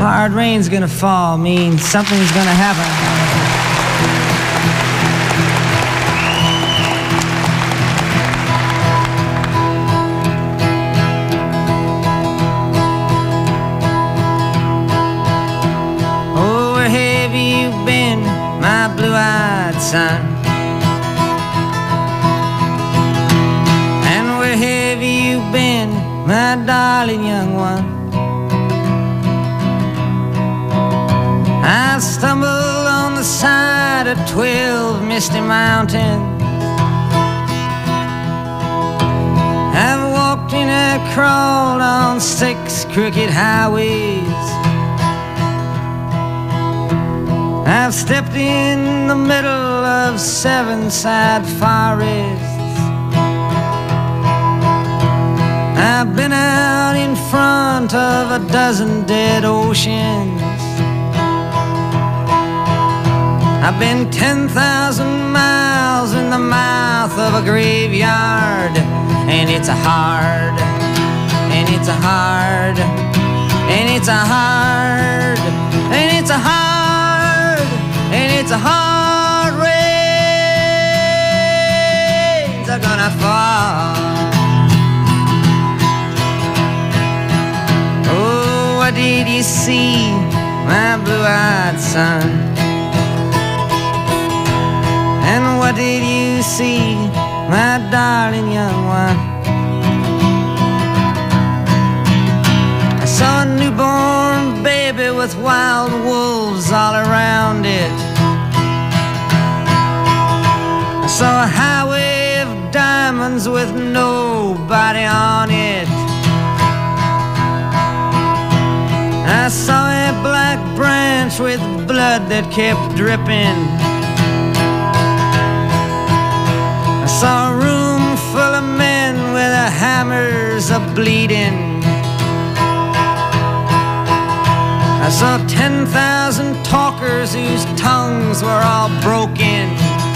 Hard rain's gonna fall means something's gonna happen. Oh, where have you been, my blue-eyed son? And where have you been, my darling young one? I've stumbled on the side of 12 misty mountains. I've walked and I crawled on 6 crooked highways. I've stepped in the middle of 7 sad forests. I've been out in front of a dozen dead oceans. I've been 10,000 miles in the mouth of a graveyard. And it's a hard, and it's a hard, and it's a hard, and it's a hard, and it's a hard rains are gonna fall. Oh, what did you see, my blue-eyed son? And what did you see, my darling young one? I saw a newborn baby with wild wolves all around it. I saw a highway of diamonds with nobody on it. I saw a black branch with blood that kept dripping. I saw a room full of men with their hammers a-bleeding. I saw 10,000 talkers whose tongues were all broken.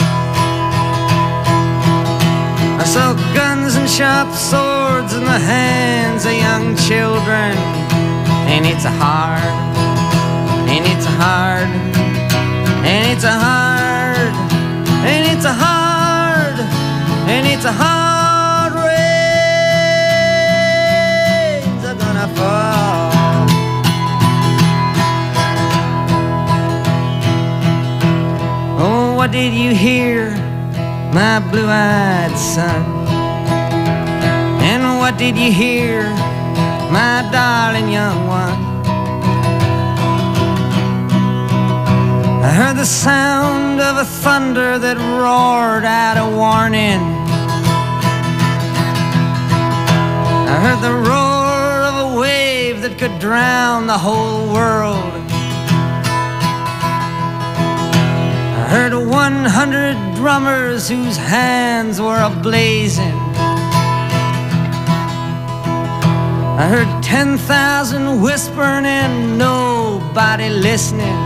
I saw guns and sharp swords in the hands of young children. And it's a hard, and it's a hard, and it's a hard, and it's a hard, and it's a hard rains are gonna fall. Oh, what did you hear, my blue-eyed son? And what did you hear, my darling young one? I heard the sound of a thunder that roared out a warning. I heard the roar of a wave that could drown the whole world. I heard 100 drummers whose hands were a-blazing. I heard 10,000 whispering and nobody listening.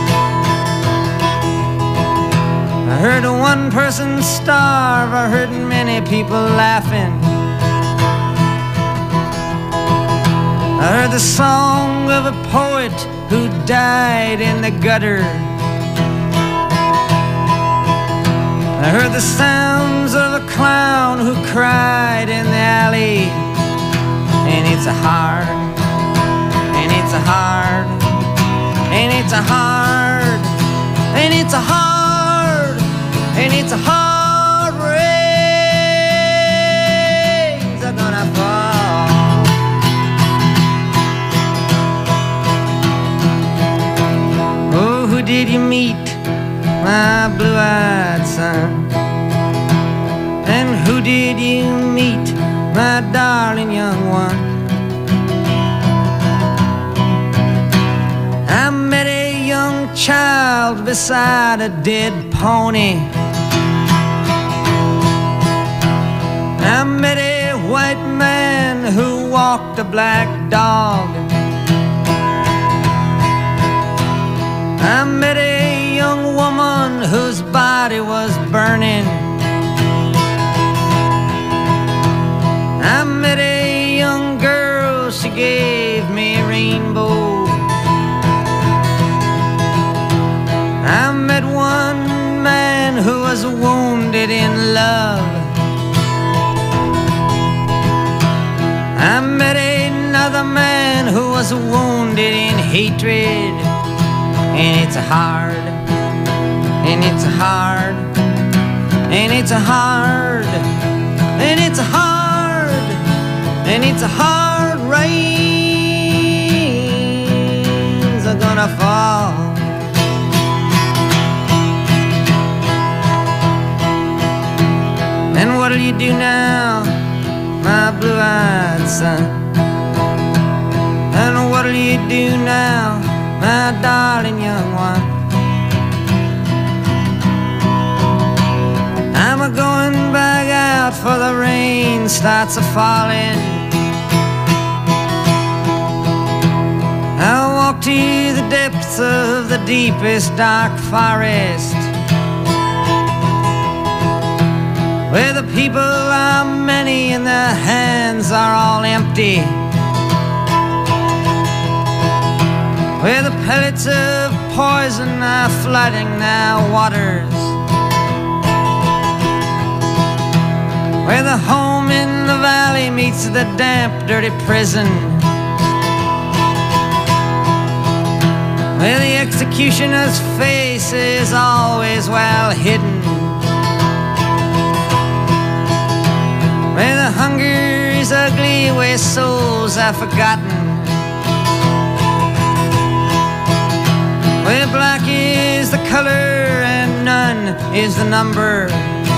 I heard one person starve, I heard many people laughing. I heard the song of a poet who died in the gutter. I heard the sounds of a clown who cried in the alley. And it's a hard, and it's a hard, and it's a hard, and it's a hard, and it's a hard rains are gonna fall. Oh, who did you meet, my blue-eyed son? And who did you meet, my darling young one? I met a young child beside a dead pony. I met a white man who walked a black dog. I met a young woman whose body was burning. I met a young girl, she gave me a rainbow. wounded in love. I met another man who was wounded in hatred. And it's hard, and it's hard, and it's hard, and it's hard, and it's hard. Rains are gonna fall. And what'll you do now, my blue-eyed son? And what'll you do now, my darling young one? I'm a-going back out for the rain starts a-falling. I'll walk to the depths of the deepest dark forest, where the people are many and their hands are all empty, where the pellets of poison are flooding their waters, where the home in the valley meets the damp, dirty prison, where the executioner's face is always well hidden, where the hunger is ugly, where souls are forgotten, where black is the color and none is the number.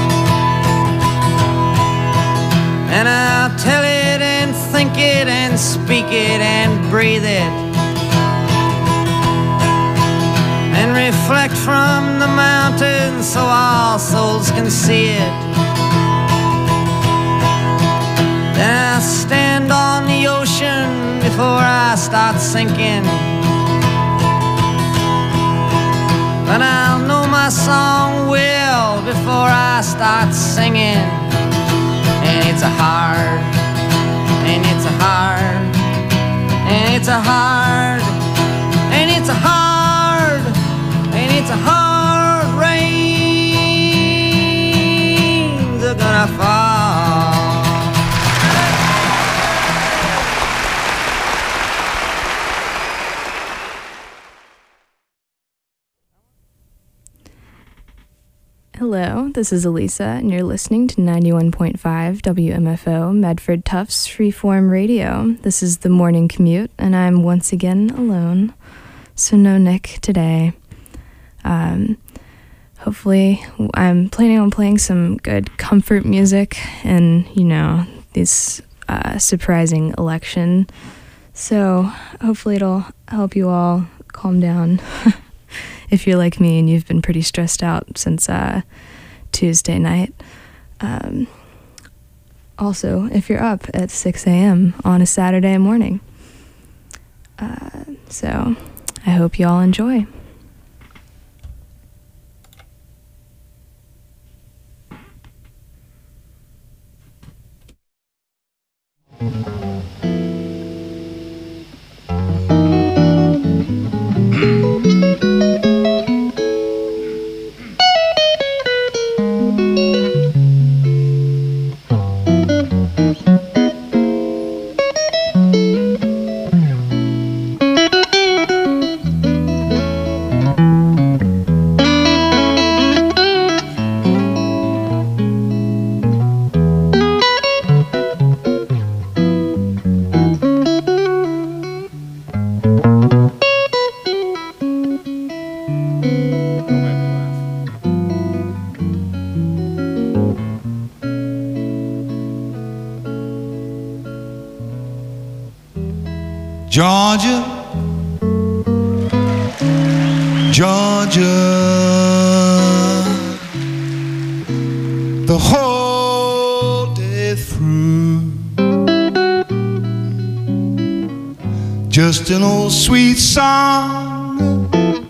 And I'll tell it and think it and speak it and breathe it, and reflect from the mountains so all souls can see it. Then I'll stand on the ocean before I start sinking, but I'll know my song well before I start singing. And it's a hard, and it's a hard, and it's a hard, and it's a hard, and it's a hard. Rains are gonna fall. Hello, this is Elisa, and you're listening to 91.5 WMFO Medford Tufts Freeform Radio. This is the morning commute, and I'm once again alone, so no Nick today. Hopefully, I'm planning on playing some good comfort music and, this surprising election. So hopefully it'll help you all calm down. If you're like me and you've been pretty stressed out since Tuesday night. Also, if you're up at 6 a.m. on a Saturday morning. So, I hope you all enjoy. Georgia, Georgia, the whole day through, just an old sweet song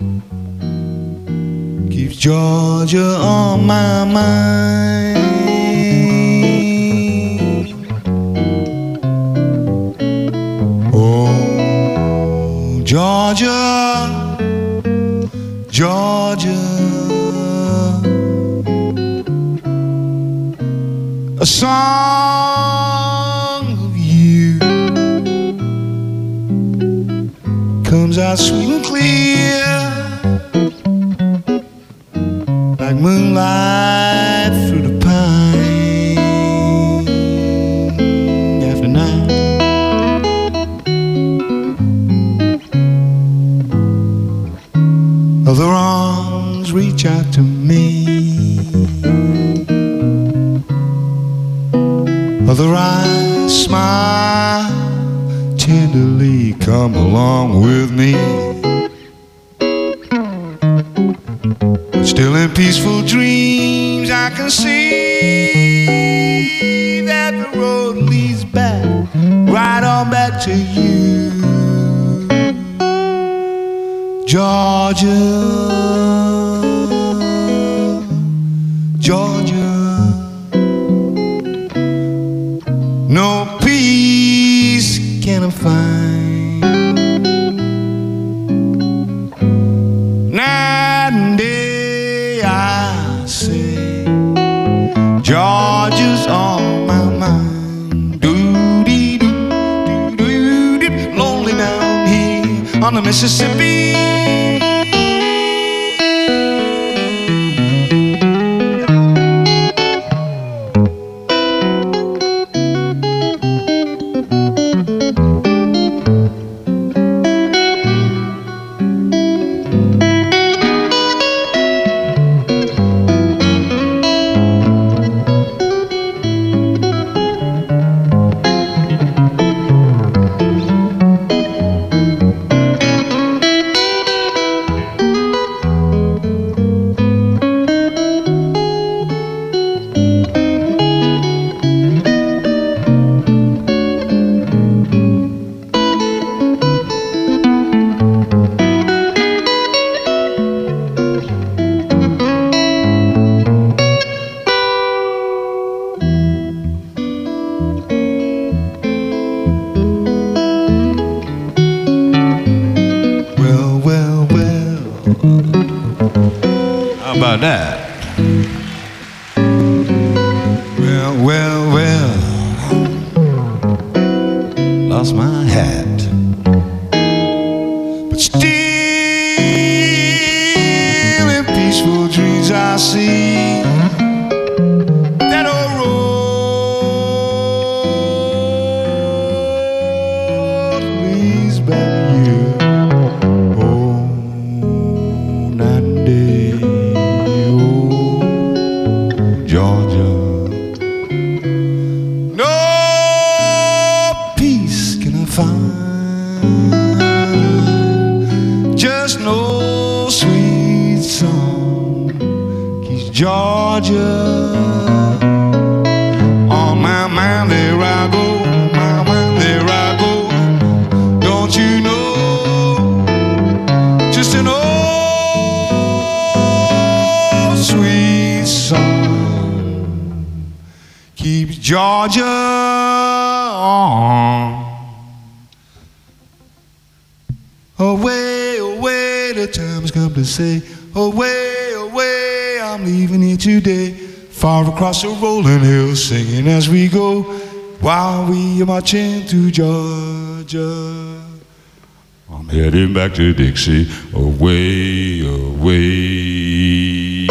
keeps Georgia on my mind. Georgia, Georgia, a song of you comes out sweet and clear like moonlight through the pine after night. Other arms reach out to me, other eyes smile tenderly, come along with me. But still in peaceful dreams I can see that the road leads back, right on back to you, Georgia, Georgia. No peace can I find, night and day I say, Georgia's on my mind. Doo-dee-doo, lonely down here on the Mississippi. How about that? Well, lost my hat, but still in peaceful dreams I see that old road leads back to you. Oh, night and day, oh, Georgia. No peace can I find, just no sweet song keeps Georgia on my mind. There I go, my mind, there I go. Don't you know, just an old sweet song keeps Georgia on. Away, away, the time's come to say, away, away, I'm leaving here today, far across the rolling hills, singing as we go, while we are marching to Georgia. I'm heading back to Dixie, away, away.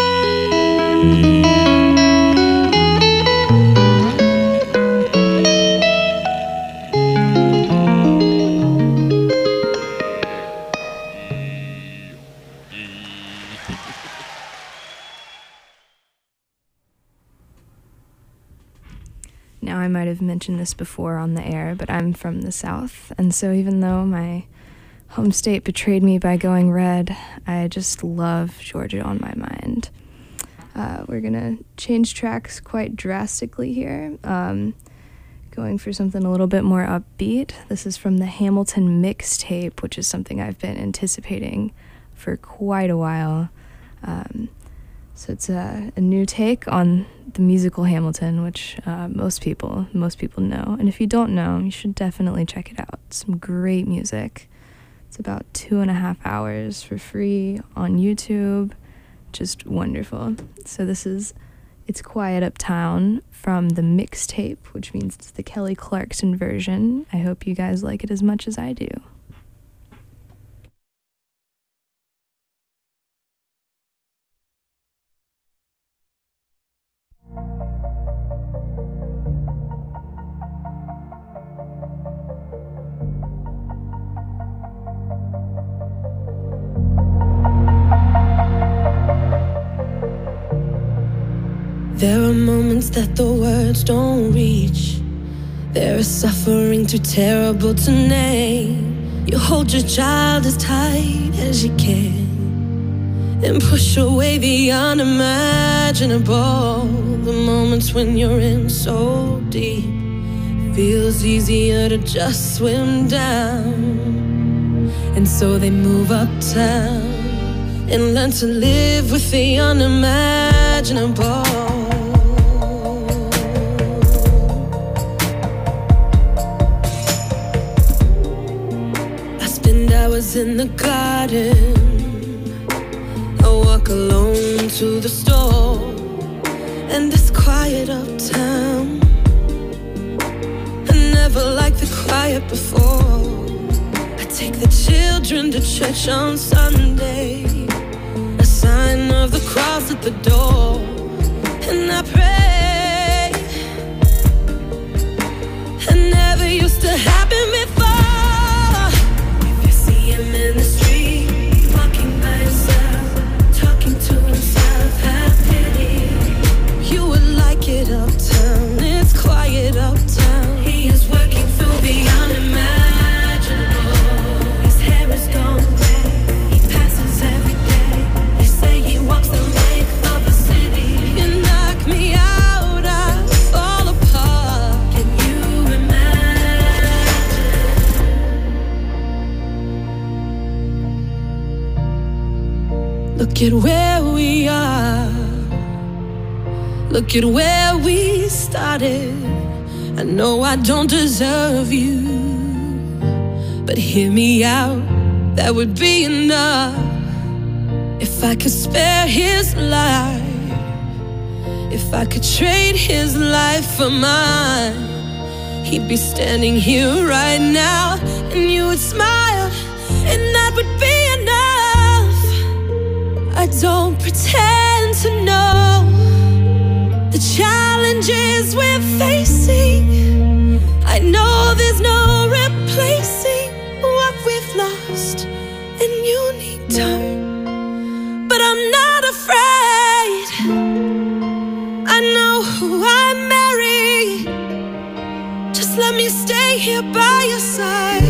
Now, I might have mentioned this before on the air, but I'm from the South, and so even though my home state betrayed me by going red, I just love Georgia on my mind. We're gonna change tracks quite drastically here, going for something a little bit more upbeat. This is from the Hamilton mixtape, which is something I've been anticipating for quite a while. So it's a new take on the musical Hamilton, which most people know. And if you don't know, you should definitely check it out. Some great music. It's about 2.5 hours for free on YouTube. Just wonderful. So this is It's Quiet Uptown from the mixtape, which means it's the Kelly Clarkson version. I hope you guys like it as much as I do. There are moments that the words don't reach. There is suffering too terrible to name. You hold your child as tight as you can and push away the unimaginable. The moments when you're in so deep, feels easier to just swim down. And so they move uptown and learn to live with the unimaginable. Hours in the garden, I walk alone to the store, and this quiet uptown, I never liked the quiet before. I take the children to church on Sunday, a sign of the cross at the door, and I pray. It never used to happen before. In the street, walking by himself, talking to himself, have pity. You would like it uptown, it's quiet uptown. He is working through the unimaginable. His hair is gone gray, he passes every day. They say he walks the length of the city. You knock me out, I fall apart. Can you imagine? Look at where we are. Look at where we started. I know I don't deserve you, but hear me out, that would be enough. If I could spare his life, if I could trade his life for mine, he'd be standing here right now, and you would smile, and that would be enough. I don't pretend to know the challenges we're facing. I know there's no replacing what we've lost, and you need time, but I'm not afraid. I know who I marry. Just let me stay here by your side,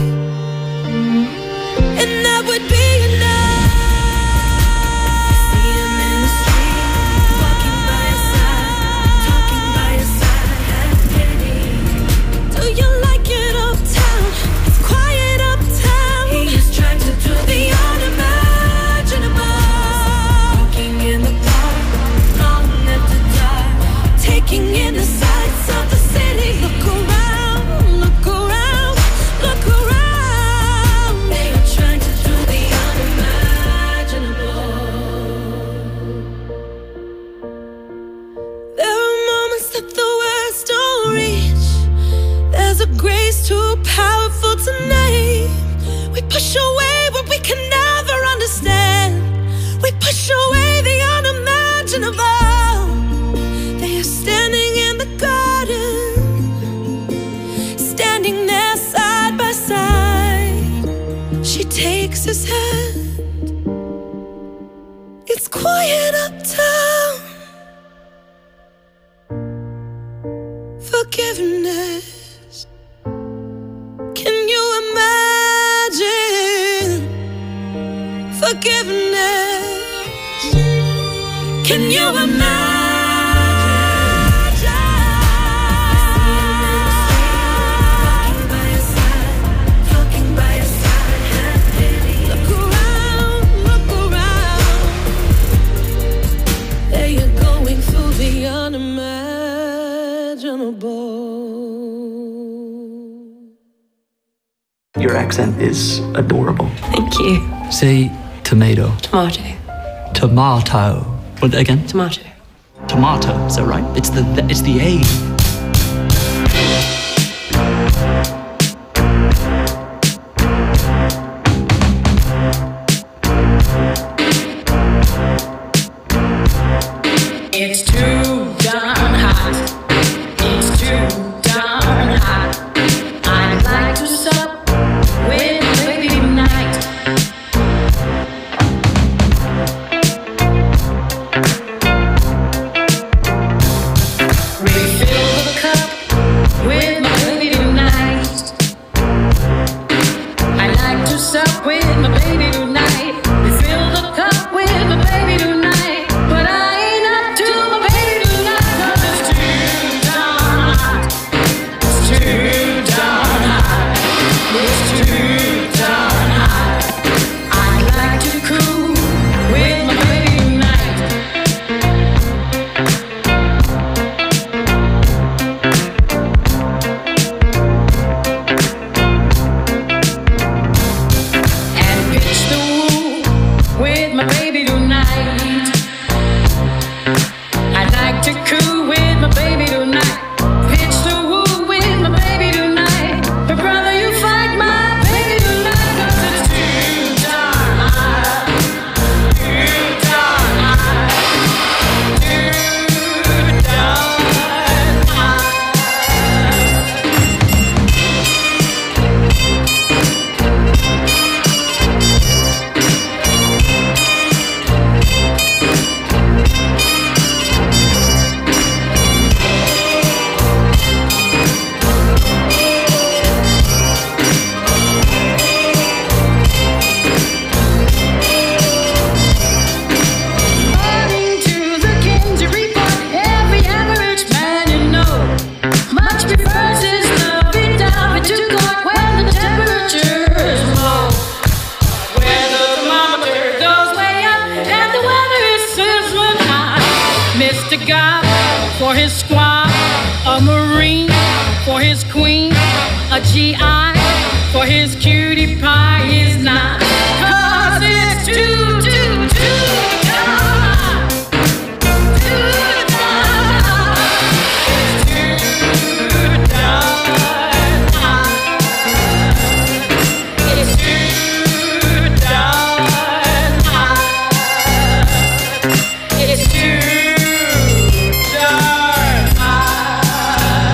and that would be enough. In the sights of the city, look around, look around, look around. They are trying to do the unimaginable. There are moments that the words don't reach. There's a grace too powerful to name. We push away what we can never understand. We push away the unimaginable. They are standing in the garden, standing there side by side. She takes his hand. It's quiet uptown. Forgiveness. Can you imagine? Forgiveness. Can you imagine? Your accent is adorable. Thank you. Say tomato. Tomato. Tomato. What again? Tomato. Tomato, is that right? It's the A. It's too darn hot. It's too darn hot. I'd like to sup with my baby tonight. Refill the cup with my baby tonight. I'd like to sup with my baby tonight. Refill the cup with my baby tonight. But I ain't up to my baby tonight, 'cause it's too darn hot. It's too darn hot. It's too darn hot. I'd like to cool with my baby tonight. And pitch the woo with my baby tonight. I'd like to cool with my baby tonight. Pitch the woo with my baby tonight. But brother, you fight my baby tonight, 'cause it's too darn hot. Too darn hot. Too darn hot. According to the Kinsey Report, every average man you know much prefers his lovey dovey to court when the temperature is low, where the thermometer goes way up and the weather is sizzling hot. Mr. God for his squad, a Marine for his queen, a GI for his cutie pie is not, 'cause it's too darn hot. Too darn hot. It's too darn hot. It's too darn hot. It's too darn hot.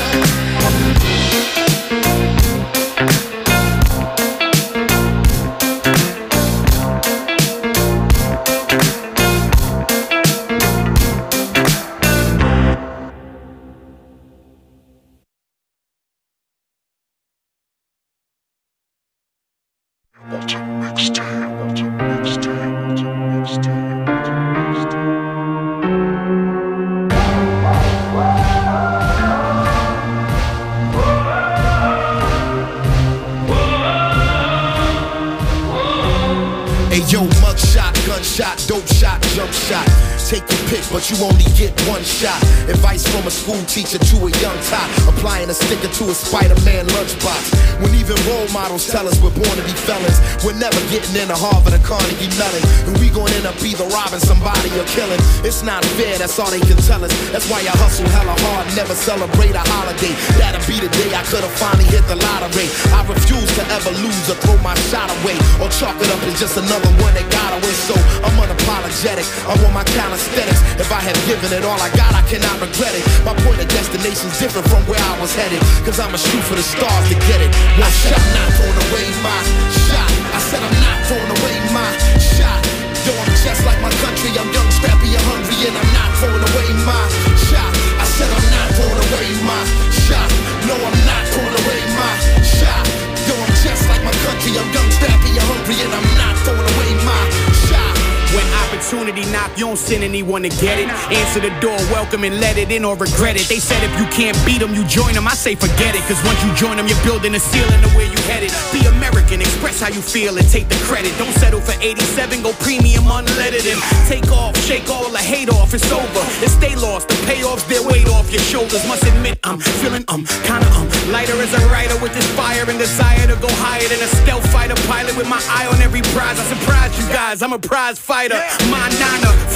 Hey yo, mugshot, gunshot, dope shot, jump shot. Take your pick, but you only get one shot. Advice from a school teacher to a young tot, applying a sticker to a Spider-Man lunchbox. When even role models tell us we're born to be felons, we're never getting into Harvard or Carnegie Mellon, and we gon' end up either robbing somebody or killing. It's not fair, that's all they can tell us. That's why I hustle hella hard, never celebrate a holiday. That'll be the day I could've finally hit the lottery. I refuse to ever lose or throw my shot away, or chalk it up as just another one that got away. So I'm unapologetic, I want my calisthenics. If I have given it all I got, I cannot regret it. My point of destination's different from where I was headed, 'cause I'ma shoot for the stars to get it. One shot, I'm not throwing away my shot. I said I'm not throwing away my shot. Yo, I'm just like my country, I'm young, scrappy, and hungry, and I'm not throwing away my shot. I said I'm not throwing away my shot. No, I'm not throwing away my shot. Yo, I'm just like my country, I'm young, scrappy, and hungry, and I'm not throwing away my shot. When opportunity knock, you don't send anyone to get it. Answer the door, welcome and let it in or regret it. They said if you can't beat them, you join them. I say forget it, 'cause once you join them, you're building a ceiling to where you headed. Be American, express how you feel and take the credit. Don't settle for 87, go premium unleaded and take off, shake all the hate off, it's over. If stay lost, the payoffs, their weight off your shoulders. Must admit, I'm feeling kinda lighter as a writer with this fire and desire to go higher than a stealth fighter pilot with my eye on every prize. I surprise you guys, I'm a prize fighter. My 9 to 5 this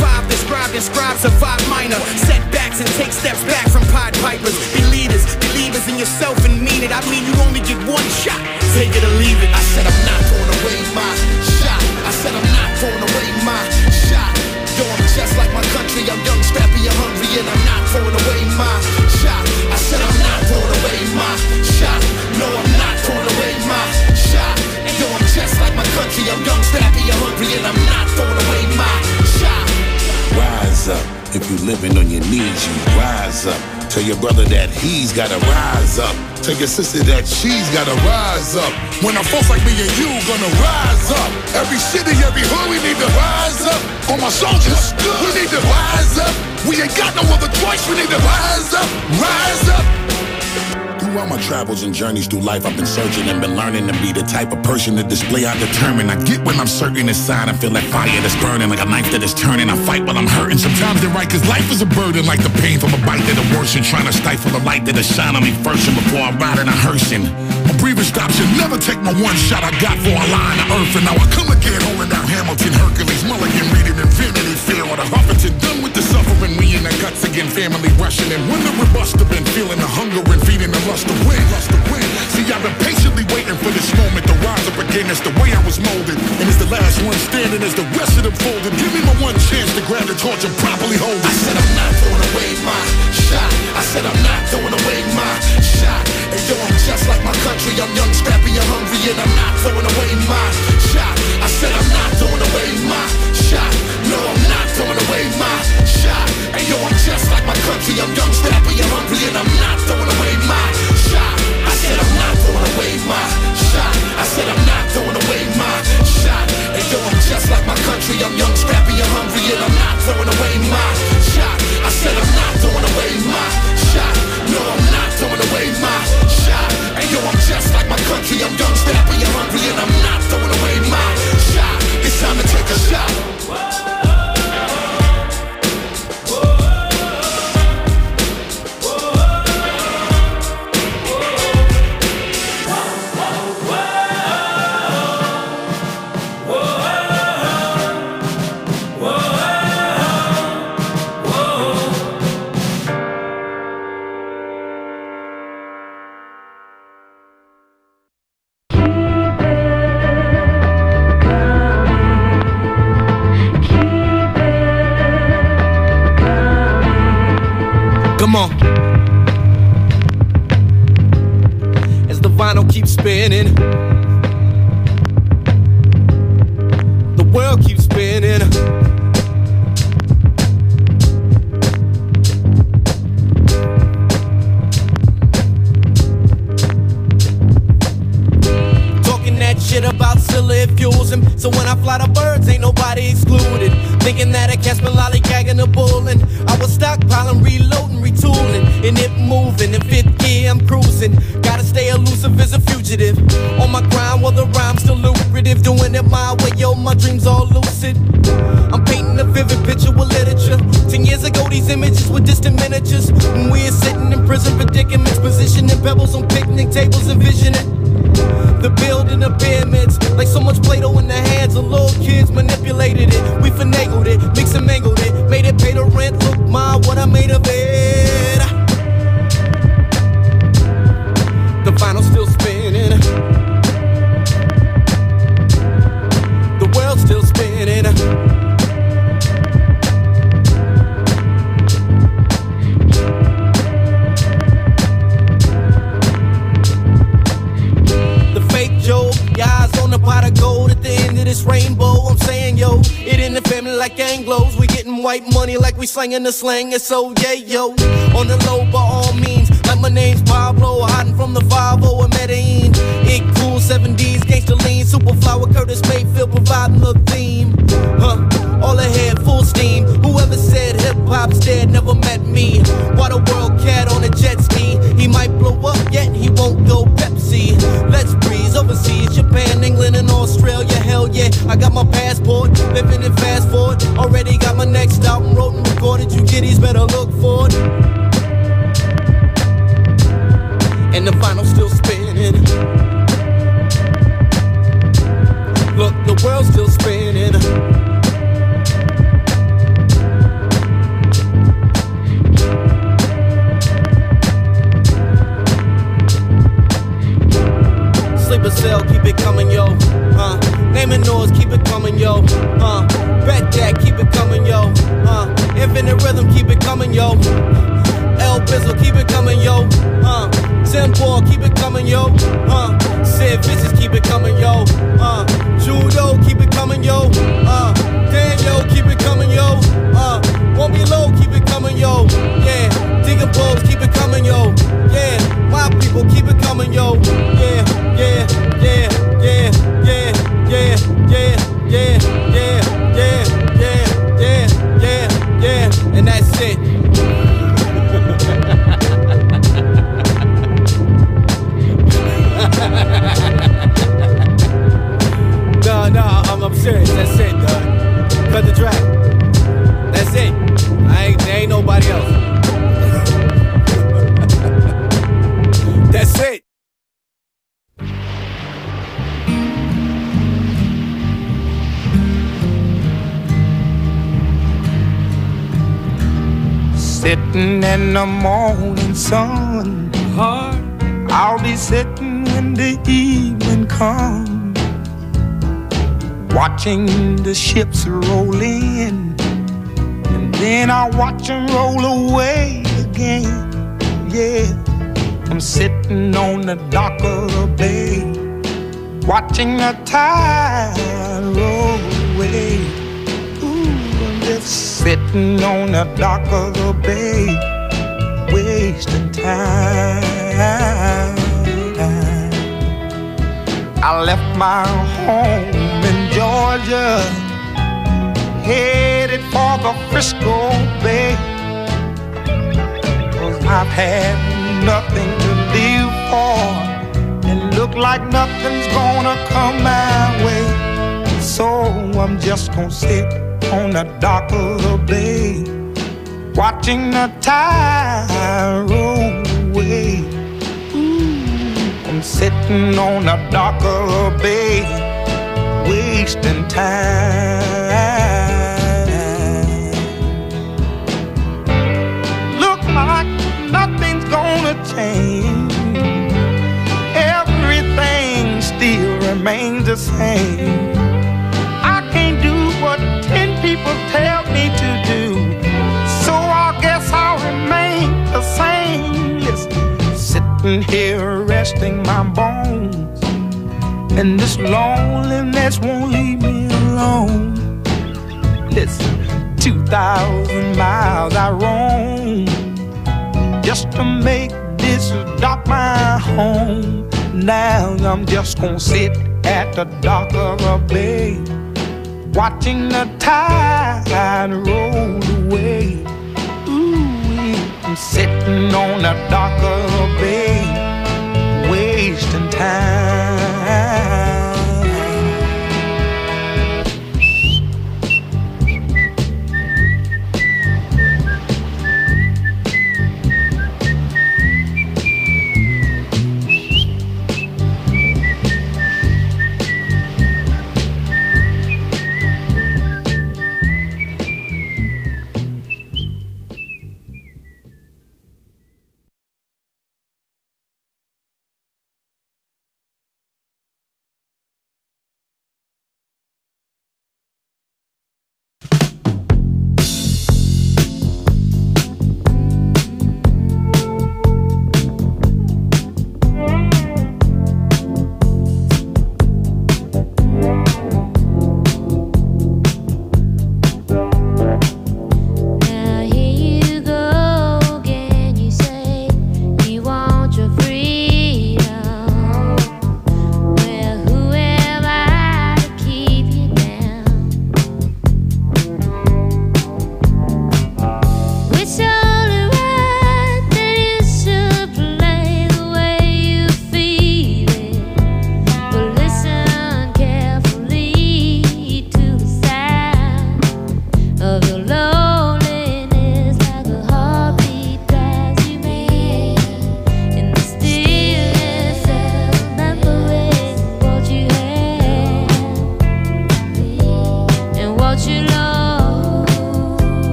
prescribed and scribes survive minor setbacks and take steps back from Pied Pipers. Be leaders, believers in yourself and mean it. I mean, you only get one shot, take it or leave it. I said I'm not throwing away my shot. I said I'm not throwing away my shot. Yo, I'm just like my country, I'm young, scrappy, and hungry, and I'm not throwing away my shot. I said I'm not throwing away my shot. No, I'm not throwing away my shot. Yo, I'm just like my country, I'm young, scrappy, and hungry, and I'm not throwing away my shot. Rise up, if you living on your knees, you rise up. Tell your brother that he's gotta rise up. Tell your sister that she's gotta rise up. When our folks like me and you gonna rise up. Every city, every hood, we need to rise up. All my soldiers, we need to rise up. We ain't got no other choice, we need to rise up, rise up. Throughout my travels and journeys through life, I've been searching and been learning to be the type of person to display I determine. I get when I'm certain inside, I feel that fire that's burning like a knife that is turning. I fight while I'm hurting. Sometimes they're right, cause life is a burden, like the pain from a bite that'll worsen. Trying to stifle the light that'll shine on me first, and before I ride in a hearse. My breathing stops, should never take my one shot I got for a line of earth. And now I come again, holding down Hamilton, Hercules, Mulligan, reading Infinity Fair, or the Huffington, done with the suffering, me and the guts again, family rushing. And when the robust have been feeling the hunger and feeding the lust to win. See, I've been patiently waiting for this moment to rise up again. That's the way I was molded, and it's the last one standing as the rest of them folded. Give me my one chance to grab the torch and properly hold it. I said I'm not throwing away my shot. I said I'm not throwing away my shot. And yo, I'm just like my country, I'm young, scrappy, and hungry, and I'm not throwing away my shot. I said I'm not throwing away my shot. No, I'm not throwing away my shot. And yo, I'm just like my country, I'm young, scrappy, and hungry, and I'm not throwing away my shot. I said I'm not throwing away my shot. I said I'm not throwing away my shot. And yo, I'm just like my country, I'm young, scrappy, and hungry, and I'm not throwing away my shot. I said I'm not throwing away my shot. No, I'm not throwing away my shot. And yo, I'm just like my country, I'm young, scrappy, and hungry, and I'm not throwing away my shot. It's time to take a shot. Come on. As the vinyl keeps spinning, the world keeps spinning. Talking that shit about Scylla, it fuels him. So when I fly the birds, ain't nobody excluded. Thinking that I catch me lollygagging a bull, and I was stockpiling, reloading, retooling, and it moving. In fifth gear, I'm cruising. Gotta stay elusive as a fugitive. On my grind while the rhyme's still lucrative. Doing it my way, yo, my dreams all lucid. I'm painting a vivid picture with literature. 10 years ago, these images were distant miniatures. When we were sitting in prison predicaments, positioning pebbles on picnic tables, envisioning the building of pyramids, like so much Play-Doh in the hands of little kids. Manipulated it, we finagled it, mixed and mangled it, made it pay the rent. Look, ma, what I made of it. The vinyl's still spinning, the world's still spinning. Pot of gold at the end of this rainbow. I'm saying, yo, it in the family like Anglos. We getting white money like we slanging the slang. And so, yeah, yo, on the low by all means. Like my name's Pablo, hiding from the 5-0 in Medellin. It cool, 7Ds, gangsta lean. Superflower, Curtis Mayfield providing the theme. All ahead, full steam. Whoever said hip-hop's dead never met me. Why the world cat on a jet ski? He might blow up, yet he won't go Pepsi. Let's breeze overseas, Japan, England, and Australia. Hell yeah, I got my passport, living in fast forward. Already got my next album wrote and recorded. You kiddies better look for it. And the vinyl's still spinning. Look, the world's still spinning. coming, yo. Bet that, keep it coming, yo. Infinite rhythm, keep it coming, yo. El Bizzle, keep it coming, yo. Tim Ball, keep it coming, yo. Sid Vicious, keep it coming, yo. Judo, keep it coming, yo. Daniel, keep it coming, yo. Won't be low, keep it coming, yo. Yeah, digging balls, keep it coming, yo. Yeah, my people, keep it coming, yo. Yeah, yeah, yeah, yeah, yeah, yeah, yeah, yeah, yeah, yeah, yeah, yeah, yeah, yeah, and that's it. No, I'm serious. That's it, dog. Cut the track. That's it. There ain't nobody else. That's it. Sitting in the morning sun, I'll be sitting when the evening comes, watching the ships roll in, and then I'll watch them roll away again. Yeah, I'm sitting on the dock of the bay, watching the tide roll away. Ooh, I'm just sitting on the dock of the bay, wasting time. I left my home in Georgia, headed for the Frisco Bay, 'cause I've had nothing to live for, and look like nothing's gonna come my way. So I'm just gonna sit on the dock of the bay, watching the tide roll away. I'm sitting on the dock of the bay, wasting time. Look like nothing's gonna change, everything still remains the same. I can't do what 10 people tell me to do, so I guess I'll remain the same. Listen, sitting here resting my bones, and this loneliness won't leave me alone. Listen, 2,000 miles I roam just to make this dock my home. Now I'm just gonna sit at the dock of a bay, watching the tide roll away. Ooh, I'm sitting on the dock of a bay, wasting time.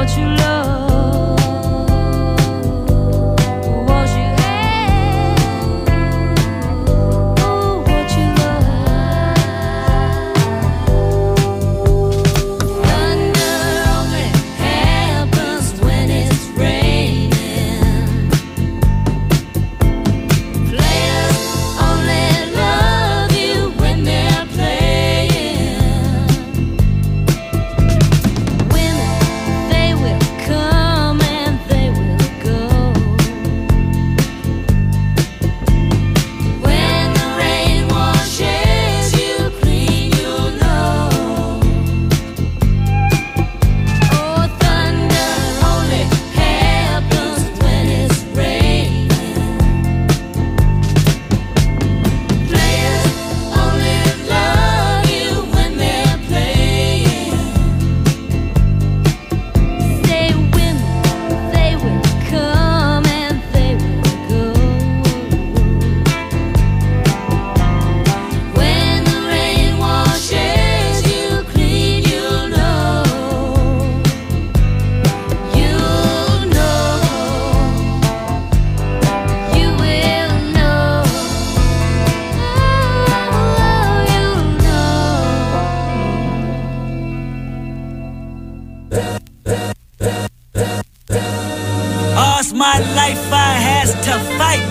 my life I has to fight.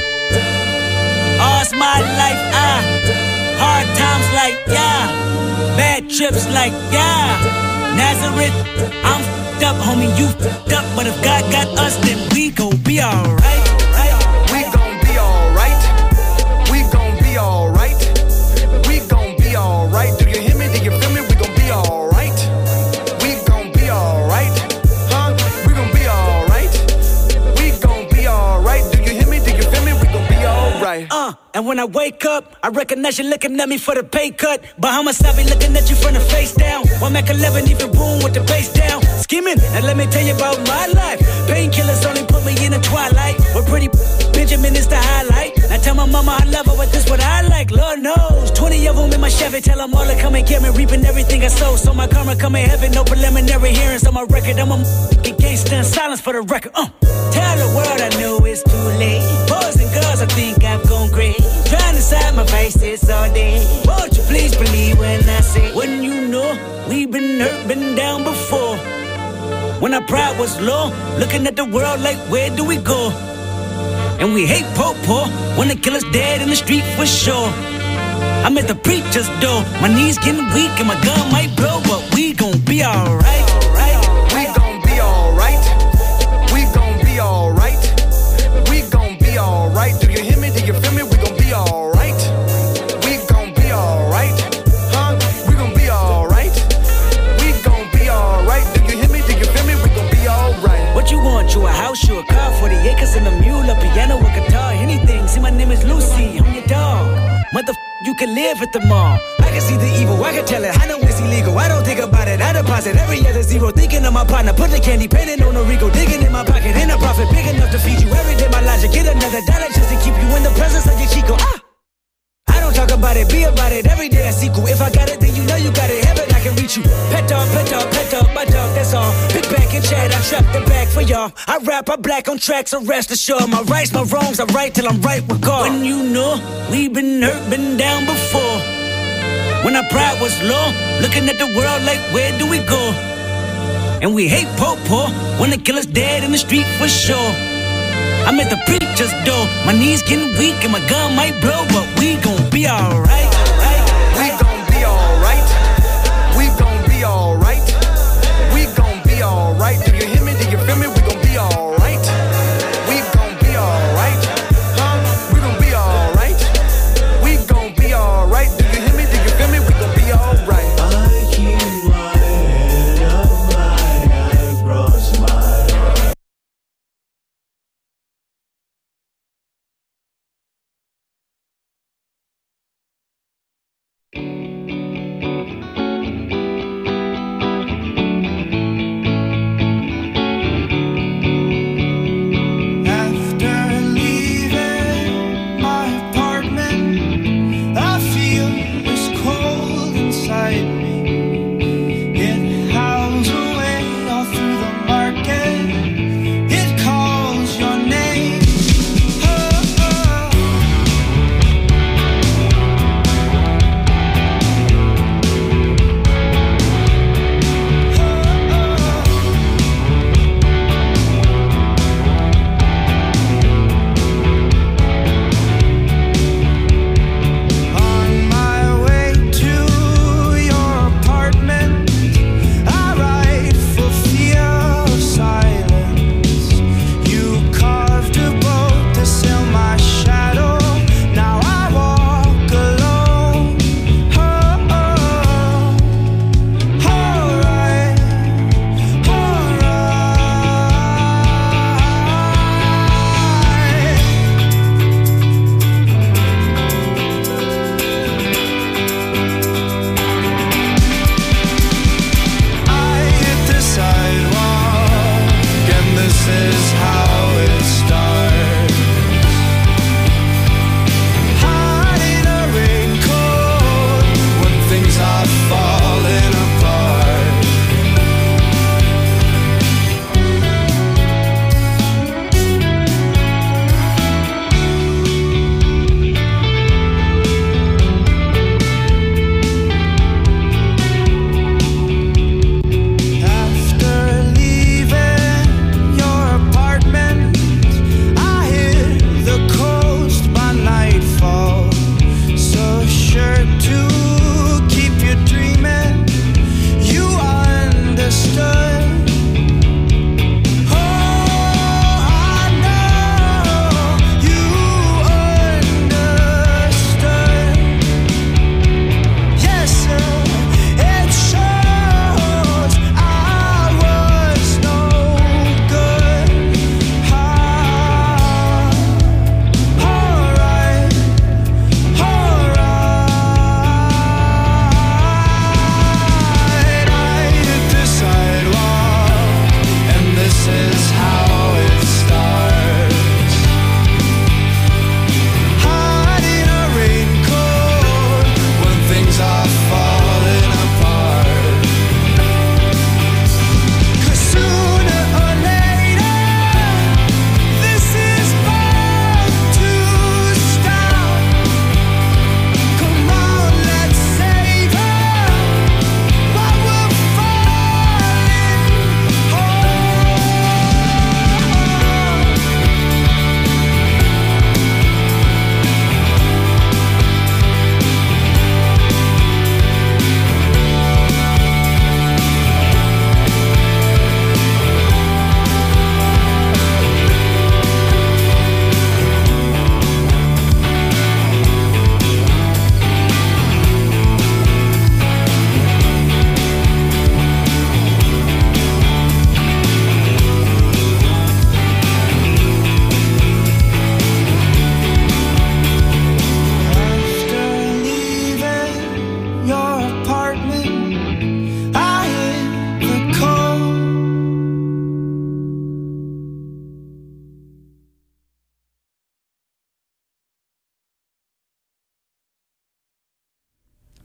All's my life hard times like yeah, bad trips like yeah. Nazareth, I'm f***ed up, homie, you f***ed up. But if God got us, then we gon' be alright. We gon' be alright. We gon' be alright. We gon' be alright. Do you hear me? Do you feel me? We gon' be alright. We gon' be alright. Huh? We gon' be alright. We gon' be alright. Do you hear me? Do you feel me? We gon' be alright. And when I wake up, I recognize you looking at me for the pay cut. Bahamas, I be looking at you from the face down. One Mac 11, even boom with the bass down. Scheming, and let me tell you about my life. Painkillers only put me in the twilight. We're pretty Benjamin is the highlight. I tell my mama I love her, but this what I like. Lord knows, 20 of them in my Chevy. Tell them all to come and get me, reaping everything I sow. So my karma come in heaven, no preliminary hearings on my record. I'm a gangster in silence for the record. Tell the world I know it's too late. Boys and girls, I think I've gone crazy. Trying to side my faces all day. Won't you please believe when I say, when you know we've been hurt, been down before. When our pride was low, looking at the world like where do we go? And we hate po-po when they kill us dead in the street for sure. I'm at the preacher's door, my knees getting weak and my gun might blow, but we gon' be alright. We gon' be alright. We gon' be alright. We gon' be alright. Do you hear me? Do you feel me? We gon' be alright. We gon' be alright. Huh? We gon' be alright. We gon' be alright. Do you hear me? Do you feel me? We gon' be alright. What you want? You a house, you a car, 40 acres and a mule, a piano, a guitar, anything. See, my name is Lucy, I'm your dog. You can live at the mall. I can see the evil, I can tell it. I know it's illegal, I don't think about it. I deposit every other zero, thinking of my partner. Put the candy, painting on a Rico, digging in my pocket. In a profit big enough to feed you every day. My logic, get another dollar just to keep you in the presence of your Chico. I don't talk about it, be about it. Every day I sequel. If I got it, then you know you got it. Heaven, I can reach you. Pet dog, my dog, that's all. Pick back and chat, I trap the bag for y'all. I rap, I black on tracks, so rest assured. My rights, my wrongs, I right till I'm right with God. When you know we've been hurt, been down before. When our pride was low, looking at the world like where do we go? And we hate po-po when they kill us dead in the street for sure. I'm at the preacher's door, my knees getting weak and my gun might blow, but we gon' be alright. We gon' be alright. We gon' be alright. We gon' be alright. Do you hear me? Do you feel me? We gon' be alright. We gon' be alright. Huh? We gon' be alright. We gon' be alright. Do you hear me? Do you feel me? We gon' be alright. I keep my head up high across my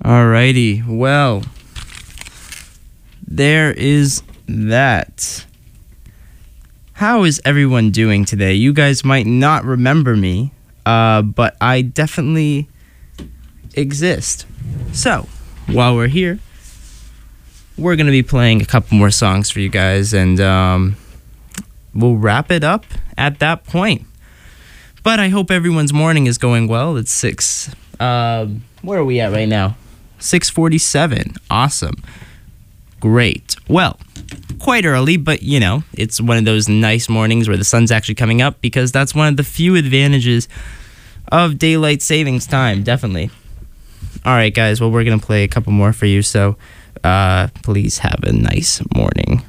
Alrighty, well, there is that. How is everyone doing today? You guys might not remember me, but I definitely exist. So, while we're here, we're going to be playing a couple more songs for you guys, and we'll wrap it up at that point. But I hope everyone's morning is going well. It's 6, where are we at right now? 6:47. Awesome. Great. Well, quite early, but you know, it's one of those nice mornings where the sun's actually coming up, because that's one of the few advantages of daylight savings time, definitely. All right, guys, well, we're going to play a couple more for you, so please have a nice morning.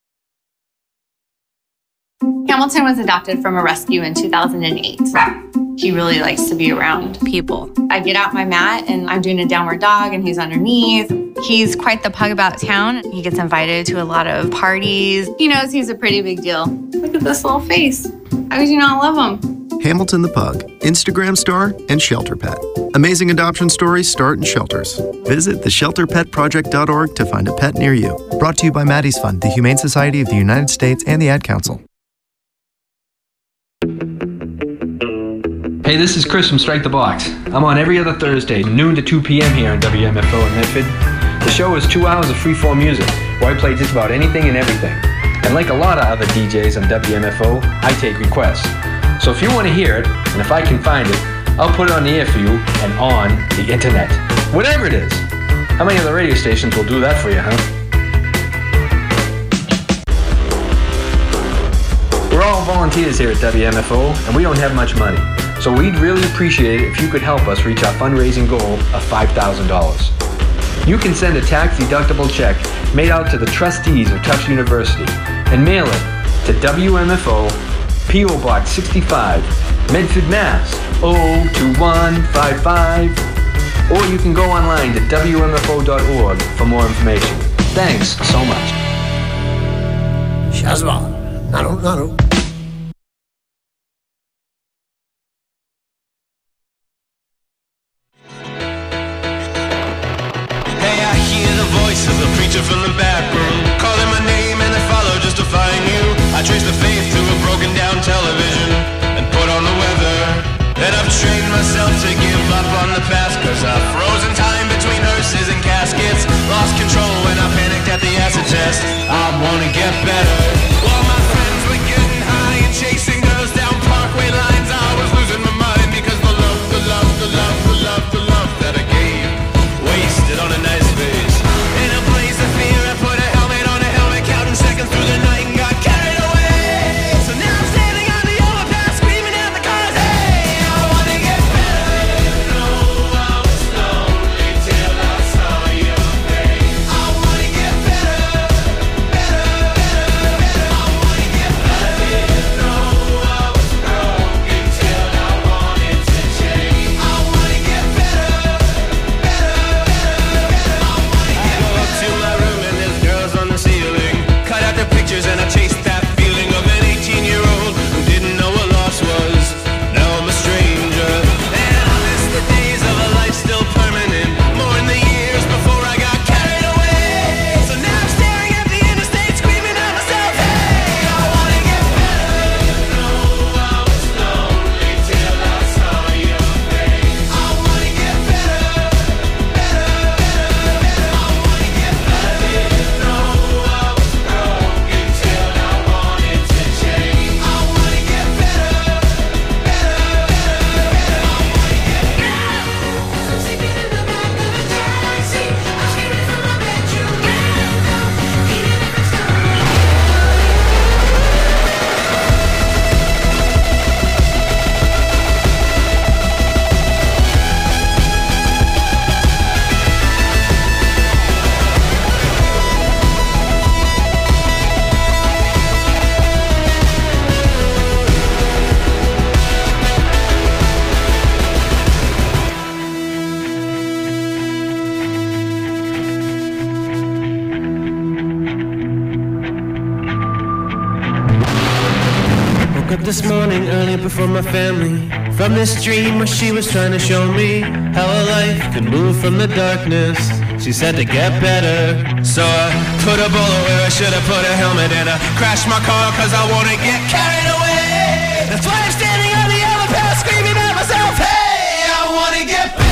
Hamilton was adopted from a rescue in 2008. He really likes to be around people. I get out my mat and I'm doing a downward dog and he's underneath. He's quite the pug about town. He gets invited to a lot of parties. He knows he's a pretty big deal. Look at this little face. How could you not love him? Hamilton the Pug, Instagram star, and shelter pet. Amazing adoption stories start in shelters. Visit theshelterpetproject.org to find a pet near you. Brought to you by Maddie's Fund, the Humane Society of the United States, and the Ad Council. Hey, this is Chris from Strike the Box. I'm on every other Thursday, noon to 2 p.m. here on WMFO in Medford. The show is 2 hours of freeform music, where I play just about anything and everything. And like a lot of other DJs on WMFO, I take requests. So if you want to hear it, and if I can find it, I'll put it on the air for you and on the internet. Whatever it is. How many other radio stations will do that for you, huh? We're all volunteers here at WMFO, and we don't have much money. So we'd really appreciate it if you could help us reach our fundraising goal of $5,000. You can send a tax-deductible check made out to the trustees of Tufts University and mail it to WMFO, P.O. Box 65, Medford, Mass. 02155. Or you can go online to WMFO.org for more information. Thanks so much. Shazma. Nano. Voice of the preacher from the back room, calling my name and I follow just to find you. I trace the faith to a broken down television and put on the weather. And I've trained myself to give up on the past, cause I've frozen time between hearses and caskets. Lost control when I panicked at the acid test. I wanna get better. While my friends were getting high and chasing girls down parkway lines, I was losing my mind because the love that I gave wasted on a nice face. In a blaze of fear, I put a helmet on a helmet, counting seconds through the night and got carried away. So now I'm standing on the overpass, screaming at the cars, hey, I wanna get better. No, I was lonely till I saw your face. I wanna get better. I wanna get better. No, I was broken till I wanted to change. I wanna get better. To my room and there's girls on the ceiling. Cut out the pictures and I chased that feeling of an 18-year-old who didn't know what loss was. Now I'm a stranger. And I miss the days of a life still permanent, more in the years before I got carried away. So now I'm staring at the interstate, screaming at myself, hey, I wanna get better. No, I was lonely till I saw your face. I wanna get better. This morning early before my family, from this dream where she was trying to show me how a life could move from the darkness. She said to get better, so I put a bullet where I should have put a helmet, and I crashed my car cause I wanna get carried away. That's why I'm standing on the overpass screaming at myself, hey, I wanna get better.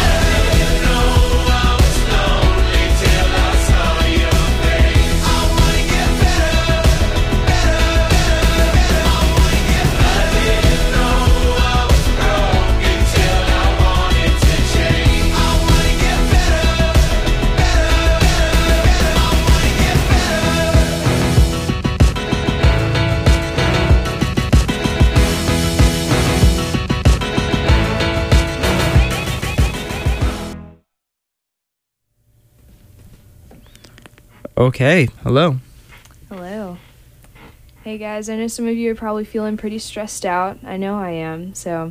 Okay, hello. Hello. Hey guys, I know some of you are probably feeling pretty stressed out. I know I am. So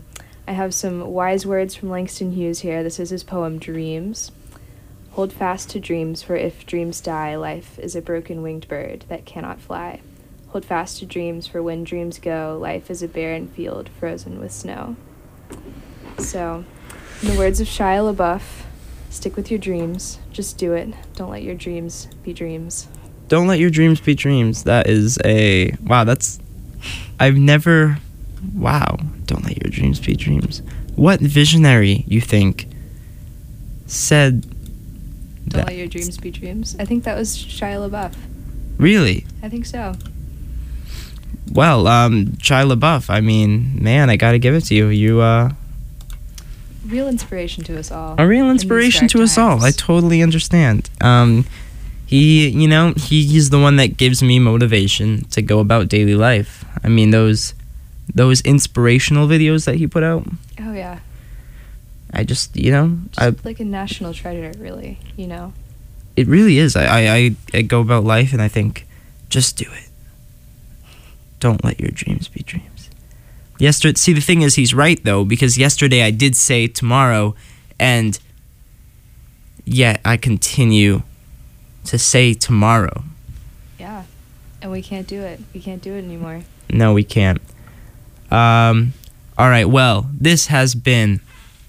I have some wise words from Langston Hughes here. This is his poem, Dreams. Hold fast to dreams, for if dreams die, life is a broken winged bird that cannot fly. Hold fast to dreams, for when dreams go, life is a barren field frozen with snow. So, in the words of Shia LaBeouf, stick with your dreams. Just do it. Don't let your dreams be dreams. Don't let your dreams be dreams. That is a... Wow, that's... I've never... Wow. Don't let your dreams be dreams. What visionary, you think, said that? Don't let your dreams be dreams. I think that was Shia LaBeouf. Really? I think so. Well, Shia LaBeouf, I mean, man, I gotta give it to you. You, Real inspiration to us all. A real inspiration to us all. I totally understand. He's the one that gives me motivation to go about daily life. I mean, those inspirational videos that he put out. Oh, yeah. I just, like a national treasure, really, It really is. I go about life and I think, just do it. Don't let your dreams be dreams. See, the thing is, he's right, though, because yesterday I did say tomorrow, and yet I continue to say tomorrow. Yeah, and we can't do it. We can't do it anymore. No, we can't. All right, well, this has been...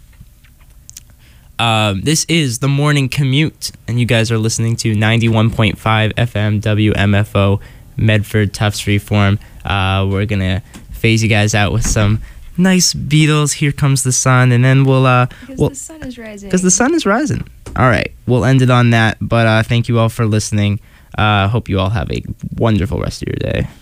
this is The Morning Commute, and you guys are listening to 91.5 FM WMFO Medford Tufts Freeform. We're going to phase you guys out with some nice Beatles, Here Comes the Sun, and then we'll... Because the sun is rising. Because the sun is rising. All right, we'll end it on that, but thank you all for listening. Hope you all have a wonderful rest of your day.